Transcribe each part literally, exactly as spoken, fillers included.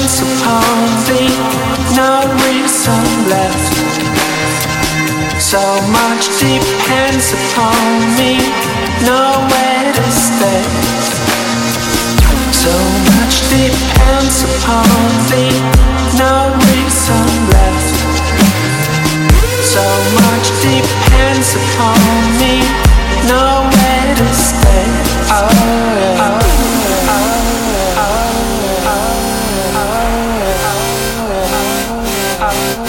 depends upon thee, no reason left. So much depends upon me, nowhere to stay. So much depends upon thee, no reason left. So much depends upon me, nowhere to stay. Oh yeah. Oh, oh, oh, oh, oh, oh, oh.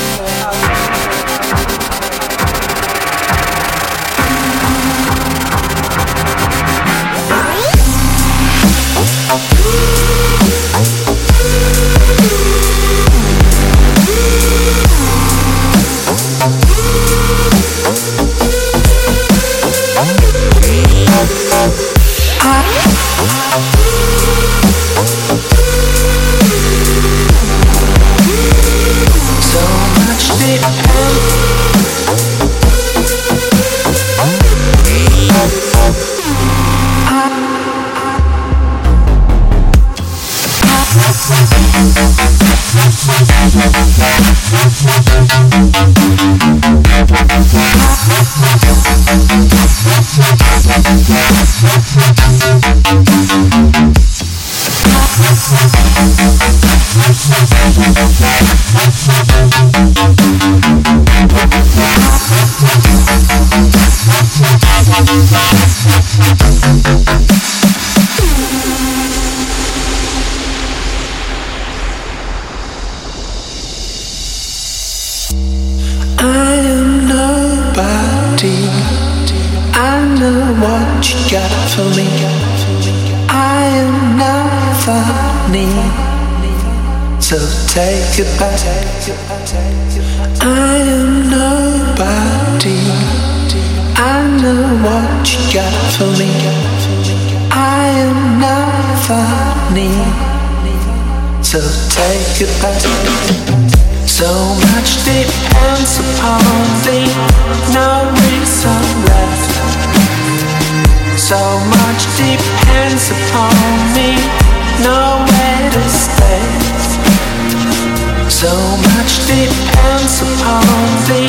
Take it back. I am nobody. I know what you got for me. I am nobody. So take it back. So much depends upon thee, no reason left. So much depends upon me, nowhere to stay. So much depends upon thee.